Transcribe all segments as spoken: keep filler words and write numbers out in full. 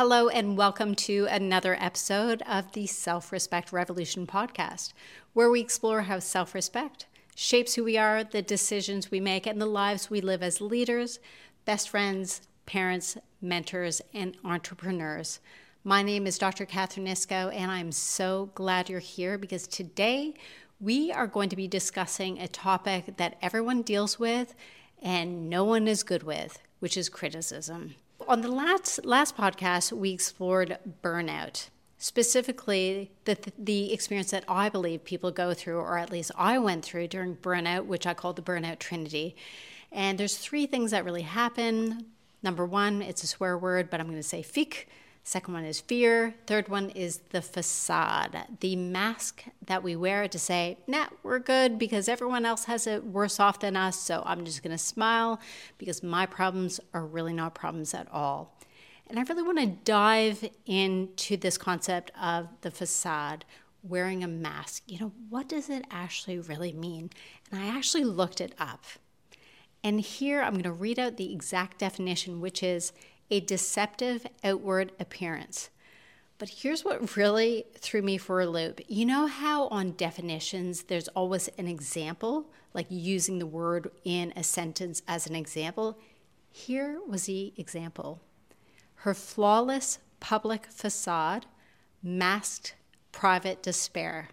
Hello and welcome to another episode of the Self-Respect Revolution podcast, where we explore how self-respect shapes who we are, the decisions we make, and the lives we live as leaders, best friends, parents, mentors, and entrepreneurs. My name is Doctor Catherine Iskow, and I'm so glad you're here because today we are going to be discussing a topic that everyone deals with and no one is good with, which is criticism. On the last last podcast, we explored burnout, specifically the, the experience that I believe people go through, or at least I went through during burnout, which I call the burnout trinity. And there's three things that really happen. Number one, it's a swear word, but I'm going to say fic. Second one is fear. Third one is the facade, the mask that we wear to say, nah, we're good because everyone else has it worse off than us, so I'm just going to smile because my problems are really not problems at all. And I really want to dive into this concept of the facade, wearing a mask. You know, what does it actually really mean? And I actually looked it up. And here I'm going to read out the exact definition, which is a deceptive outward appearance. But here's what really threw me for a loop. You know how on definitions there's always an example, like using the word in a sentence as an example? Here was the example. Her flawless public facade masked private despair.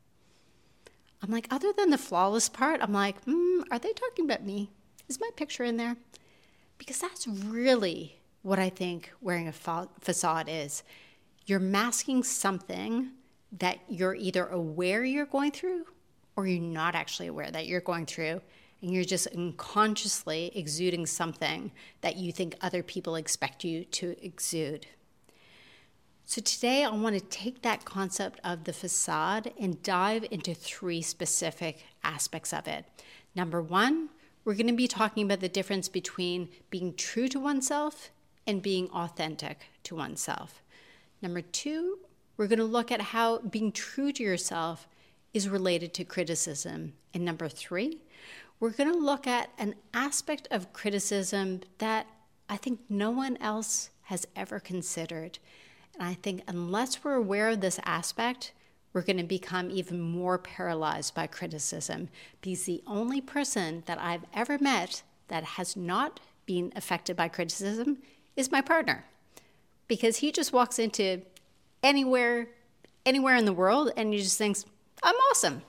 I'm like, other than the flawless part, I'm like, hmm, are they talking about me? Is my picture in there? Because that's really what I think wearing a fa- facade is. You're masking something that you're either aware you're going through or you're not actually aware that you're going through, and you're just unconsciously exuding something that you think other people expect you to exude. So today I want to take that concept of the facade and dive into three specific aspects of it. Number one, we're going to be talking about the difference between being true to oneself and being authentic to oneself. Number two, we're going to look at how being true to yourself is related to criticism. And number three, we're going to look at an aspect of criticism that I think no one else has ever considered. And I think unless we're aware of this aspect, we're going to become even more paralyzed by criticism, because the only person that I've ever met that has not been affected by criticism is my partner, because he just walks into anywhere, anywhere in the world and he just thinks, I'm awesome.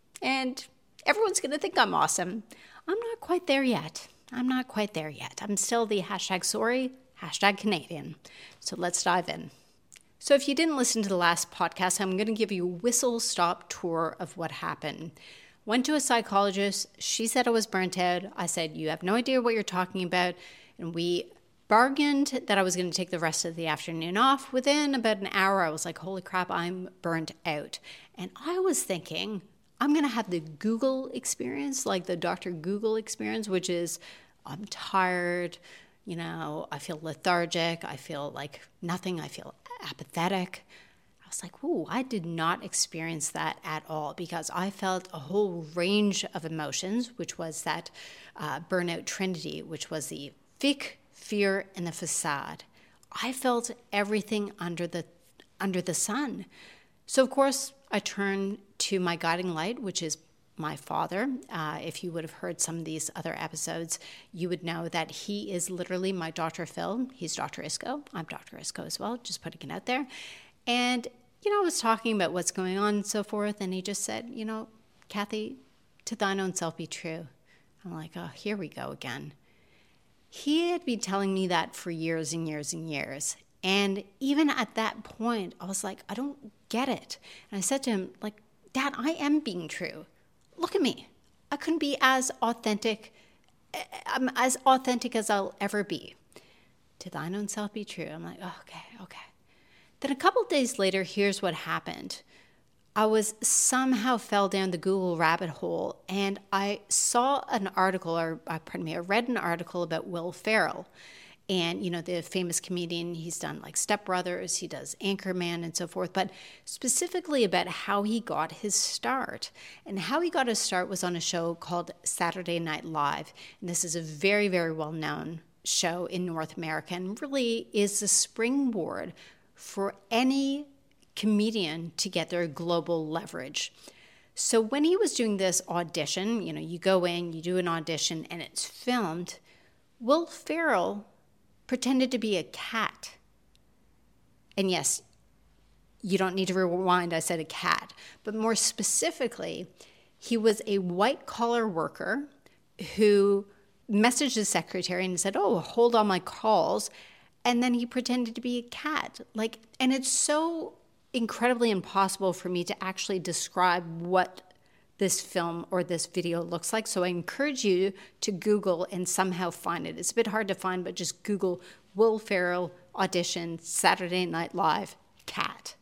And everyone's going to think I'm awesome. I'm not quite there yet. I'm not quite there yet. I'm still the hashtag sorry, hashtag Canadian. So let's dive in. So if you didn't listen to the last podcast, I'm going to give you a whistle-stop tour of what happened. Went to a psychologist. She said I was burnt out. I said, you have no idea what you're talking about. And we bargained that I was going to take the rest of the afternoon off. Within about an hour, I was like, holy crap, I'm burnt out. And I was thinking, I'm going to have the Google experience, like the Doctor Google experience, which is I'm tired, you know, I feel lethargic, I feel like nothing, I feel apathetic. I was like, ooh, I did not experience that at all, because I felt a whole range of emotions, which was that uh, burnout trinity, which was the fic, fear, and the facade. I felt everything under the under the sun. So, of course, I turned to my guiding light, which is my father. Uh, if you would have heard some of these other episodes, you would know that he is literally my Doctor Phil. He's Doctor Iskow. I'm Doctor Iskow as well, just putting it out there. And, you know, I was talking about what's going on and so forth, and he just said, you know, Kathy, to thine own self be true. I'm like, oh, here we go again. He had been telling me that for years and years and years. And even at that point, I was like, I don't get it. And I said to him, like, Dad, I am being true. Look at me. I couldn't be as authentic. I'm as authentic as I'll ever be. To thine own self be true. I'm like, oh, okay, okay. Then a couple of days later, here's what happened. I was somehow fell down the Google rabbit hole, and I saw an article, or uh, pardon me, I read an article about Will Ferrell. And, you know, the famous comedian, he's done like Step Brothers, he does Anchorman and so forth, but specifically about how he got his start. And how he got his start was on a show called Saturday Night Live. And this is a very, very well-known show in North America and really is the springboard for any comedian to get their global leverage. So when he was doing this audition, you know, you go in, you do an audition, and it's filmed, Will Ferrell pretended to be a cat. And yes, you don't need to rewind, I said a cat. But more specifically, he was a white-collar worker who messaged his secretary and said, oh, hold on my calls. And then he pretended to be a cat. Like, and it's so incredibly impossible for me to actually describe what this film or this video looks like. So I encourage you to Google and somehow find it. It's a bit hard to find, but just Google Will Ferrell audition Saturday Night Live cat.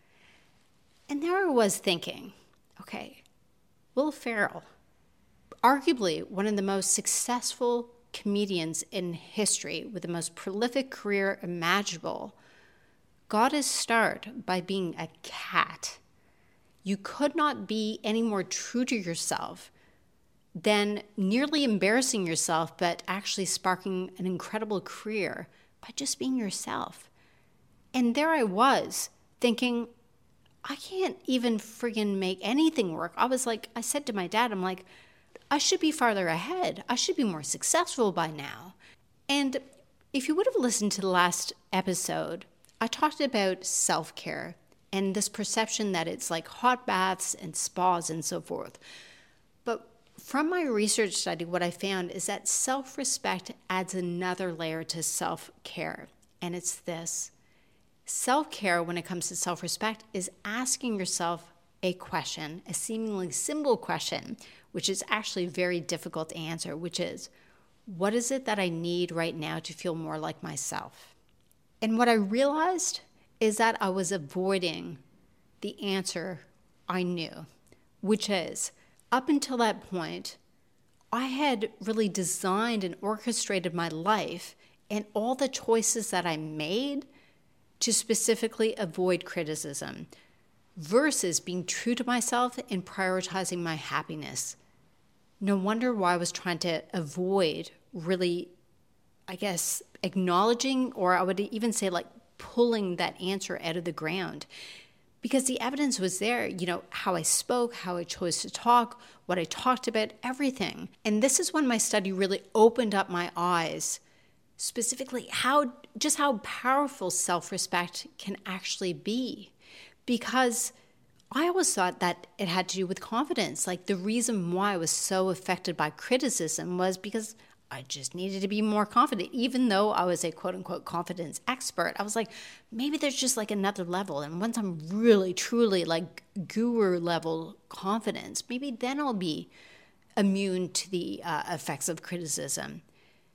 And there I was thinking, okay, Will Ferrell, arguably one of the most successful comedians in history with the most prolific career imaginable, got his start by being a cat. You could not be any more true to yourself than nearly embarrassing yourself, but actually sparking an incredible career by just being yourself. And there I was thinking, I can't even friggin' make anything work. I was like, I said to my dad, I'm like, I should be farther ahead. I should be more successful by now. And if you would have listened to the last episode, I talked about self-care and this perception that it's like hot baths and spas and so forth. But from my research study, what I found is that self-respect adds another layer to self-care. And it's this. Self-care, when it comes to self-respect, is asking yourself a question, a seemingly simple question, which is actually very difficult to answer, which is, what is it that I need right now to feel more like myself? And what I realized is that I was avoiding the answer I knew, which is, up until that point, I had really designed and orchestrated my life and all the choices that I made to specifically avoid criticism versus being true to myself and prioritizing my happiness. No wonder why I was trying to avoid really, I guess, acknowledging, or I would even say like pulling that answer out of the ground, because the evidence was there, you know, how I spoke, how I chose to talk, what I talked about, everything. And this is when my study really opened up my eyes, specifically how, just how powerful self-respect can actually be. Because I always thought that it had to do with confidence. Like the reason why I was so affected by criticism was because I just needed to be more confident. Even though I was a quote unquote confidence expert, I was like, maybe there's just like another level. And once I'm really, truly like guru level confidence, maybe then I'll be immune to the uh, effects of criticism.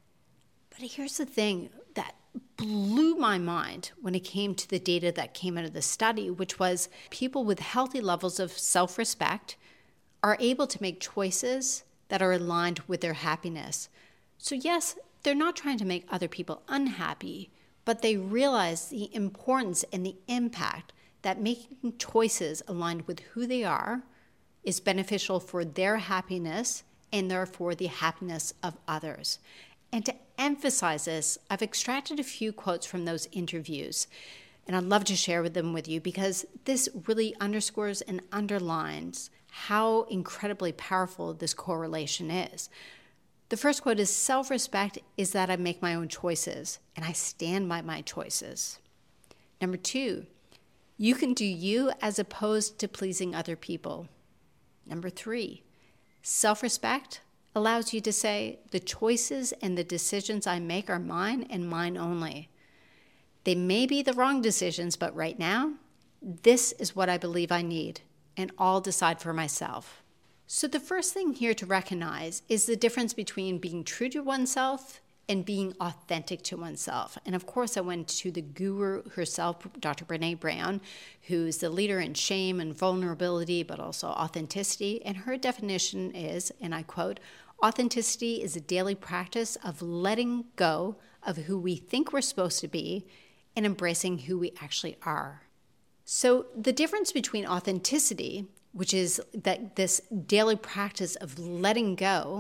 But here's the thing that blew my mind when it came to the data that came out of the study, which was people with healthy levels of self-respect are able to make choices that are aligned with their happiness. So yes, they're not trying to make other people unhappy, but they realize the importance and the impact that making choices aligned with who they are is beneficial for their happiness and therefore the happiness of others. And to emphasize this, I've extracted a few quotes from those interviews, and I'd love to share them with you because this really underscores and underlines how incredibly powerful this correlation is. The first quote is, self-respect is that I make my own choices, and I stand by my choices. Number two, you can do you as opposed to pleasing other people. Number three, self-respect allows you to say, the choices and the decisions I make are mine and mine only. They may be the wrong decisions, but right now, this is what I believe I need, and I'll decide for myself. So the first thing here to recognize is the difference between being true to oneself and being authentic to oneself. And of course, I went to the guru herself, Doctor Brené Brown, who's the leader in shame and vulnerability, but also authenticity. And her definition is, and I quote, authenticity is a daily practice of letting go of who we think we're supposed to be and embracing who we actually are. So the difference between authenticity, which is that this daily practice of letting go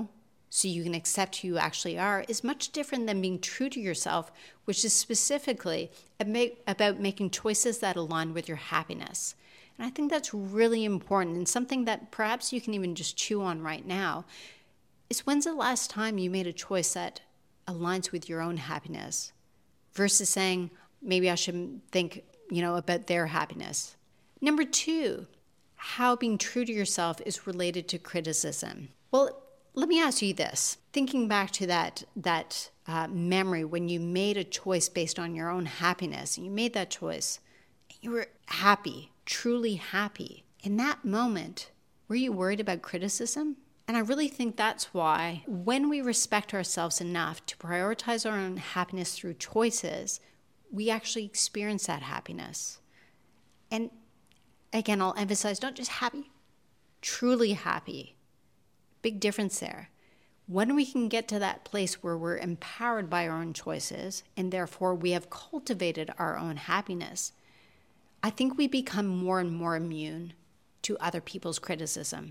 so you can accept who you actually are is much different than being true to yourself, which is specifically about making choices that align with your happiness. And I think that's really important, and something that perhaps you can even just chew on right now is, when's the last time you made a choice that aligns with your own happiness versus saying, maybe I should think, you know, about their happiness. Number two, how being true to yourself is related to criticism. Well, let me ask you this. Thinking back to that, that uh, memory when you made a choice based on your own happiness, and you made that choice, and you were happy, truly happy. In that moment, were you worried about criticism? And I really think that's why when we respect ourselves enough to prioritize our own happiness through choices, we actually experience that happiness. And again, I'll emphasize, not just happy, truly happy. Big difference there. When we can get to that place where we're empowered by our own choices, and therefore we have cultivated our own happiness, I think we become more and more immune to other people's criticism.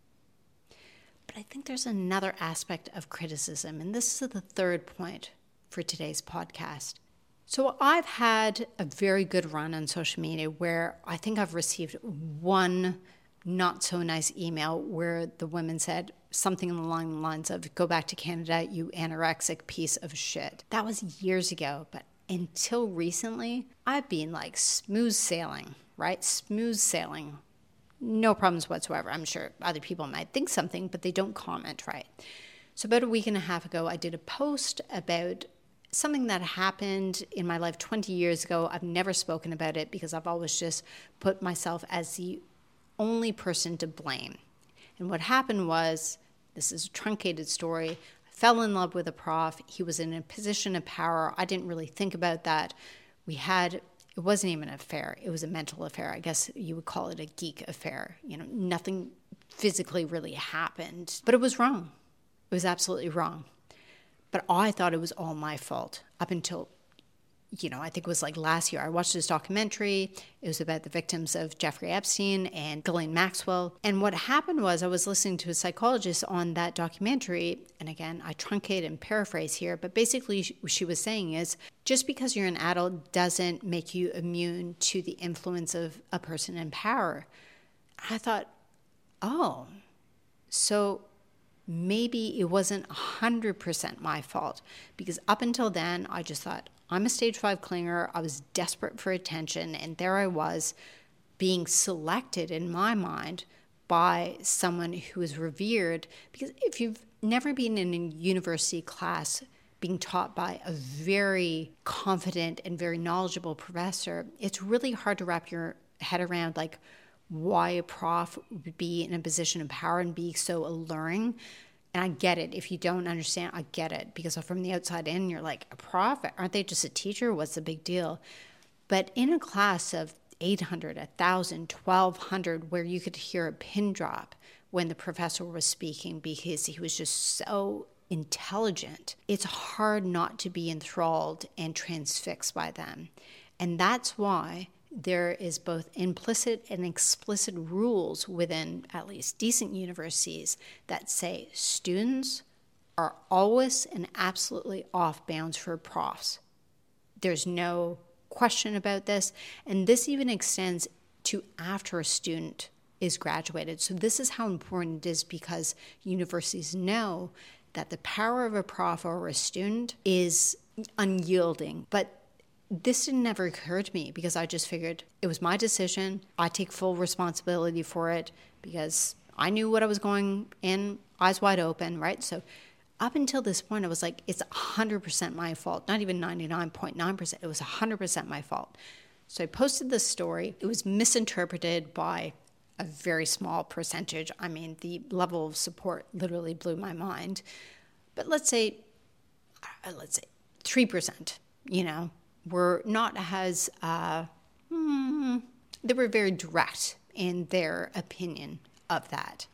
But I think there's another aspect of criticism, and this is the third point for today's podcast. So I've had a very good run on social media where I think I've received one not so nice email where the woman said something along the lines of, "Go back to Canada, you anorexic piece of shit." That was years ago, but until recently, I've been like smooth sailing, right? Smooth sailing. No problems whatsoever. I'm sure other people might think something, but they don't comment, right? So about a week and a half ago, I did a post about something that happened in my life twenty years ago. I've never spoken about it because I've always just put myself as the only person to blame. And what happened was, this is a truncated story, I fell in love with a prof. He was in a position of power. I didn't really think about that. We had, it wasn't even an affair. It was a mental affair. I guess you would call it a geek affair. You know, nothing physically really happened, but it was wrong. It was absolutely wrong. But I thought it was all my fault up until, you know, I think it was like last year. I watched this documentary. It was about the victims of Jeffrey Epstein and Ghislaine Maxwell. And what happened was, I was listening to a psychologist on that documentary. And again, I truncate and paraphrase here, but basically what she was saying is, just because you're an adult doesn't make you immune to the influence of a person in power. I thought, oh, so maybe it wasn't one hundred percent my fault, because up until then, I just thought, I'm a stage five clinger. I was desperate for attention, and there I was being selected in my mind by someone who is revered. Because if you've never been in a university class being taught by a very confident and very knowledgeable professor, it's really hard to wrap your head around like why a prof would be in a position of power and be so alluring. And I get it. If you don't understand, I get it. Because from the outside in, you're like, a prof? Aren't they just a teacher? What's the big deal? But in a class of eight hundred, one thousand, twelve hundred, where you could hear a pin drop when the professor was speaking because he was just so intelligent, it's hard not to be enthralled and transfixed by them. And that's why there is both implicit and explicit rules within at least decent universities that say students are always and absolutely off bounds for profs. There's no question about this. And this even extends to after a student is graduated. So this is how important it is, because universities know that the power of a prof or a student is unyielding. But this didn't ever occur to me because I just figured it was my decision. I take full responsibility for it because I knew what I was going in, eyes wide open, right? So up until this point, I was like, it's one hundred percent my fault, not even ninety-nine point nine percent. It was one hundred percent my fault. So I posted this story. It was misinterpreted by a very small percentage. I mean, the level of support literally blew my mind. But let's say, let's say three percent, you know, were not as, uh, hmm, they were very direct in their opinion of that.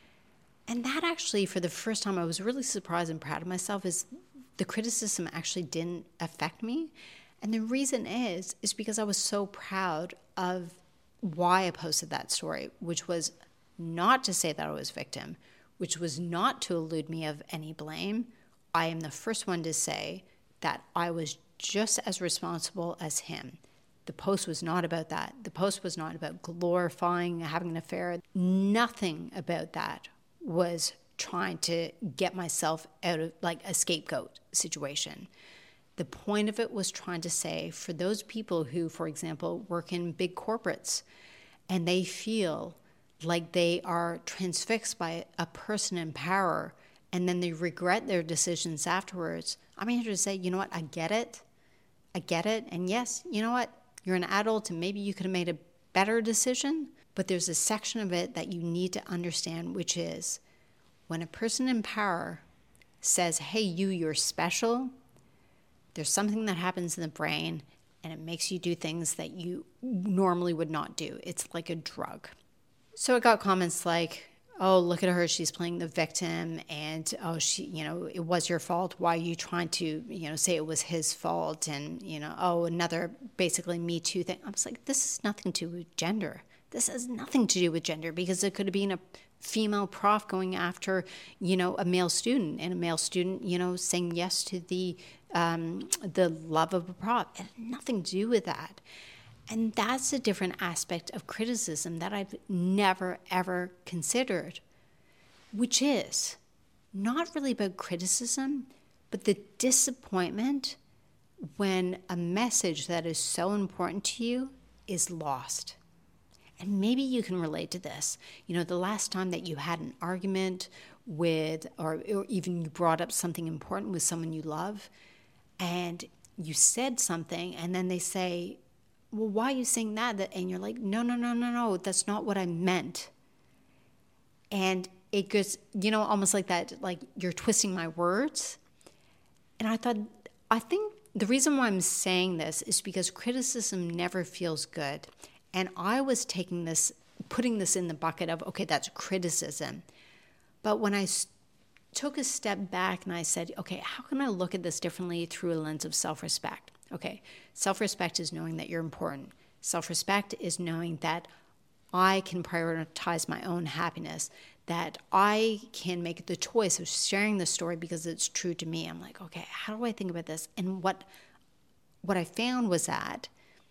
And that actually, for the first time, I was really surprised and proud of myself, is the criticism actually didn't affect me. And the reason is, is because I was so proud of why I posted that story, which was not to say that I was a victim, which was not to elude me of any blame, I am the first one to say that I was just as responsible as him. The post was not about that. The post was not about glorifying having an affair. Nothing about that was trying to get myself out of like a scapegoat situation. The point of it was trying to say for those people who, for example, work in big corporates and they feel like they are transfixed by a person in power and then they regret their decisions afterwards, I'm here to say, you know what, I get it. I get it. And yes, you know what, you're an adult and maybe you could have made a better decision, but there's a section of it that you need to understand, which is when a person in power says, hey, you, you're special, there's something that happens in the brain and it makes you do things that you normally would not do. It's like a drug. So I got comments like, oh, look at her, she's playing the victim, and oh, she, you know, it was your fault. Why are you trying to, you know, say it was his fault? And, you know, oh, another basically Me Too thing. I was like, this has nothing to do with gender. This has nothing to do with gender because it could have been a female prof going after, you know, a male student and a male student, you know, saying yes to the um, the love of a prof. It had nothing to do with that. And that's a different aspect of criticism that I've never, ever considered, which is not really about criticism, but the disappointment when a message that is so important to you is lost. And maybe you can relate to this. You know, the last time that you had an argument with, or, or even you brought up something important with someone you love, and you said something, and then they say, well, why are you saying that? And you're like, no, no, no, no, no, that's not what I meant. And it goes, you know, almost like that, like you're twisting my words. And I thought, I think the reason why I'm saying this is because criticism never feels good. And I was taking this, putting this in the bucket of, okay, that's criticism. But when I s- took a step back and I said, okay, how can I look at this differently through a lens of self-respect? Okay, self-respect is knowing that you're important. Self-respect is knowing that I can prioritize my own happiness, that I can make the choice of sharing the story because it's true to me. I'm like, okay, how do I think about this? And what what I found was that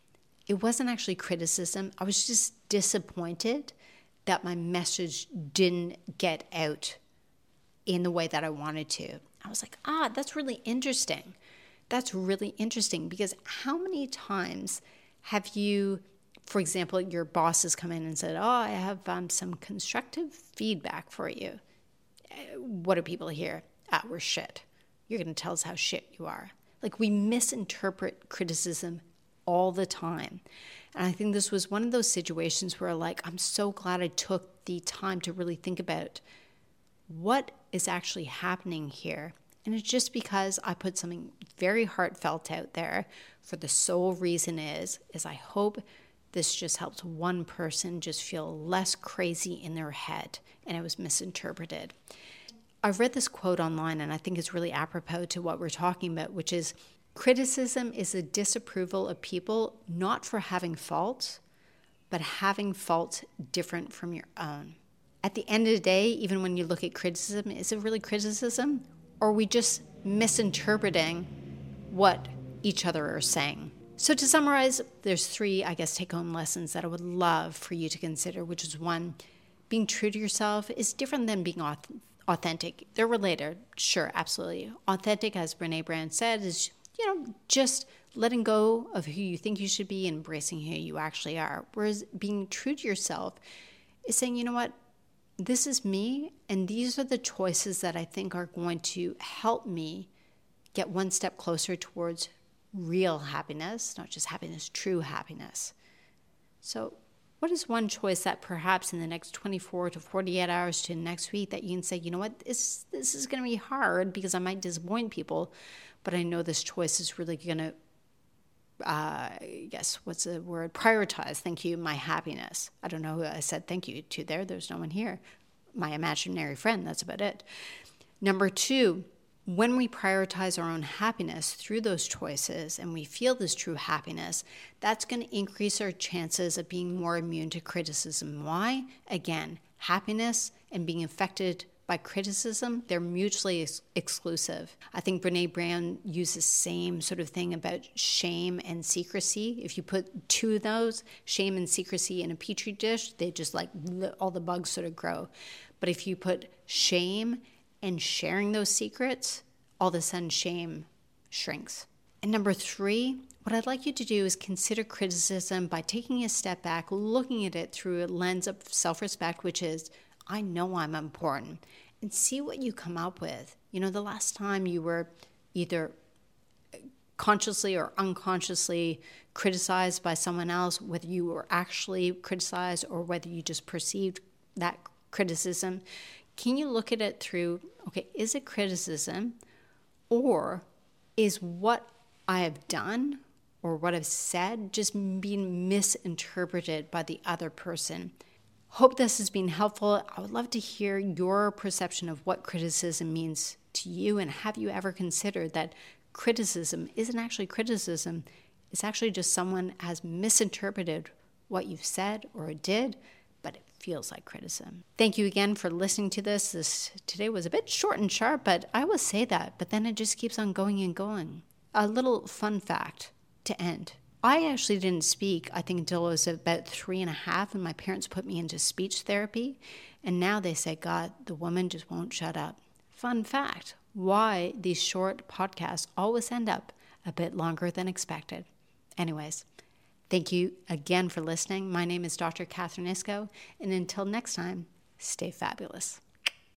it wasn't actually criticism. I was just disappointed that my message didn't get out in the way that I wanted to. I was like, ah, that's really interesting. That's really interesting because how many times have you, for example, your boss has come in and said, oh, I have um, some constructive feedback for you. What do people hear? Ah, we're shit. You're going to tell us how shit you are. Like we misinterpret criticism all the time. And I think this was one of those situations where like, I'm so glad I took the time to really think about what is actually happening here. And it's just because I put something very heartfelt out there for the sole reason is, is I hope this just helps one person just feel less crazy in their head and it was misinterpreted. I've read this quote online and I think it's really apropos to what we're talking about, which is criticism is a disapproval of people not for having faults, but having faults different from your own. At the end of the day, even when you look at criticism, is it really criticism? Or are we just misinterpreting what each other are saying? So to summarize, there's three, I guess, take-home lessons that I would love for you to consider, which is one, being true to yourself is different than being authentic. They're related, sure, absolutely. Authentic, as Brené Brown said, is, you know, just letting go of who you think you should be and embracing who you actually are. Whereas being true to yourself is saying, you know what, this is me, and these are the choices that I think are going to help me get one step closer towards real happiness, not just happiness, true happiness. So what is one choice that perhaps in the next twenty-four to forty-eight hours to next week that you can say, you know what, this, this is going to be hard because I might disappoint people, but I know this choice is really going to, uh, I guess, what's the word? Prioritize, thank you, my happiness. I don't know who I said thank you to there. There's no one here. My imaginary friend, that's about it. Number two, when we prioritize our own happiness through those choices and we feel this true happiness, that's going to increase our chances of being more immune to criticism. Why? Again, happiness and being affected by criticism, they're mutually ex- exclusive. I think Brene Brown used the same sort of thing about shame and secrecy. If you put two of those, shame and secrecy, in a petri dish, they just like, all the bugs sort of grow. But if you put shame and sharing those secrets, all of a sudden shame shrinks. And number three, what I'd like you to do is consider criticism by taking a step back, looking at it through a lens of self-respect, which is, I know I'm important, and see what you come up with. You know, the last time you were either consciously or unconsciously criticized by someone else, whether you were actually criticized or whether you just perceived that criticism, can you look at it through, okay, is it criticism, or is what I have done or what I've said just being misinterpreted by the other person? Hope this has been helpful. I would love to hear your perception of what criticism means to you, and have you ever considered that criticism isn't actually criticism, it's actually just someone has misinterpreted what you've said or did, but it feels like criticism. Thank you again for listening to this. This today was a bit short and sharp, but I will say that, but then it just keeps on going and going. A little fun fact to end. I actually didn't speak, I think, until I was about three and a half, and my parents put me into speech therapy. And now they say, God, the woman just won't shut up. Fun fact, why these short podcasts always end up a bit longer than expected. Anyways, thank you again for listening. My name is Doctor Catherine Iskow, and until next time, stay fabulous.